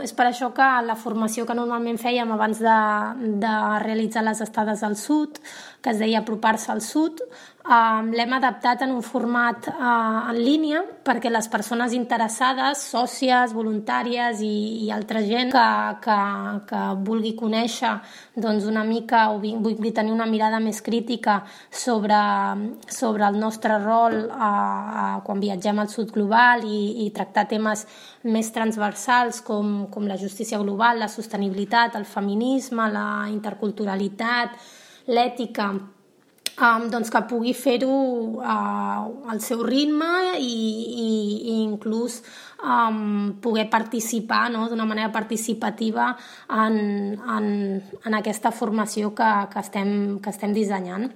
És per això que la formació que normalment fèiem abans de realitzar les estades al sud, que es deia apropar-se al sud, l'hem adaptat en un format en línia perquè les persones interessades, sòcies, voluntàries i altra gent que vulgui conèixer doncs, una mica o vulgui tenir una mirada més crítica sobre el nostre rol quan viatgem al sud global i tractar temes més transversals com la justícia global, la sostenibilitat, el feminisme, la interculturalitat, l'ètica, doncs que pugui fer-ho al seu ritme i inclús poder participar, no?, d'una manera participativa en aquesta formació que estem dissenyant.